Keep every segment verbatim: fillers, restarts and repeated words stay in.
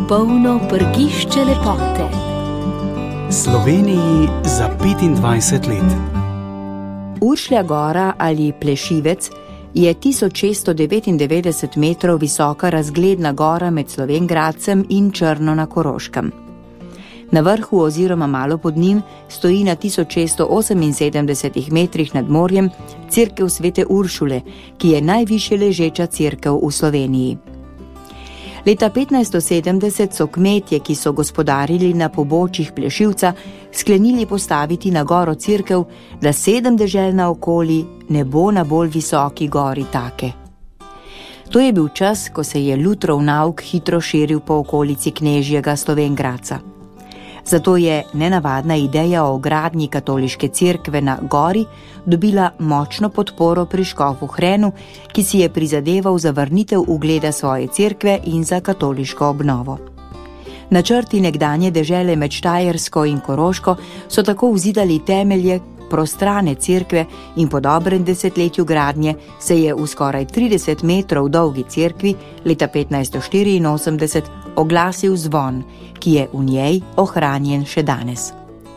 Polno prgišče lepote. Sloveniji za petindvajset let. Uršlja gora ali Plešivec je tisoč šeststo devetindevetdeset metrov visoka razgledna gora med Slovenj Gradcem in Črno na Koroškem. Na vrhu oziroma malo pod njim stoji na tisoč šeststo oseminsedemdesetih metrih nad morjem cerkev Svete Uršule, ki je najvišje ležeča cerkev v Sloveniji. Leta petnajststo sedemdeset so kmetje, ki so gospodarili na pobočjih Plešivca, sklenili postaviti na goro cerkev, da sedem dežel naokoli ne bo na bolj visoki gori take. To je bil čas, ko se je Lutrov nauk hitro širil po okolici knežjega Slovenj Gradca. Zato je nenavadna ideja o gradnji katoliške cerkve na gori dobila močno podporo pri škofu Hrenu, ki si je prizadeval za vrnitev ugleda svoje cerkve in za katoliško obnovo. Načrti nekdanje dežele med Štajersko in Koroško so tako vzidali temelje prostrane cerkve in po dobrem desetletju gradnje se je v skoraj trideset metrov dolgi cerkvi leta petnajststo štiriinosemdeset oglasil zvon, ki je v njej ohranjen še danes.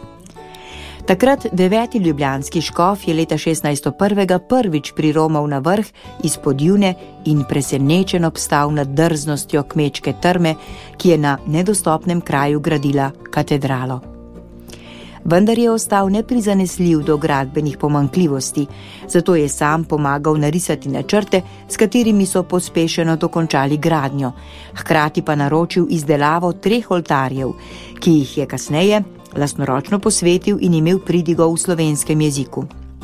Takrat deveti ljubljanski škof je leta šestnajststo prvega prvič priromal na vrh izpod June in presenečen obstal nad drznostjo kmečke Trme, ki je na nedostopnem kraju gradila katedralo. Vendar je ostal neprizanesljiv do gradbenih pomanjkljivosti, zato je sam pomagal narisati načrte, s katerimi so pospešeno dokončali gradnjo, hkrati pa naročil izdelavo treh oltarjev, ki jih je kasneje lastnoročno posvetil in imel pridigo v slovenskem jeziku.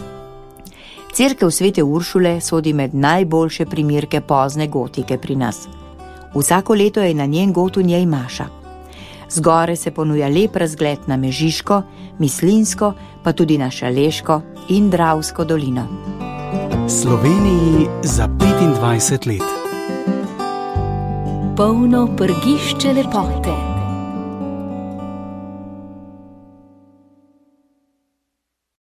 Cerkev Svete Uršule sodi med najboljše primerke pozne gotike pri nas. Vsako leto je na njen got v njej maša. Zgore se ponuja lep razgled na Mežiško, Mislinjsko, pa tudi na Šaleško in Dravsko dolino. Sloveniji za petindvajset let. Polno prgišče lepote.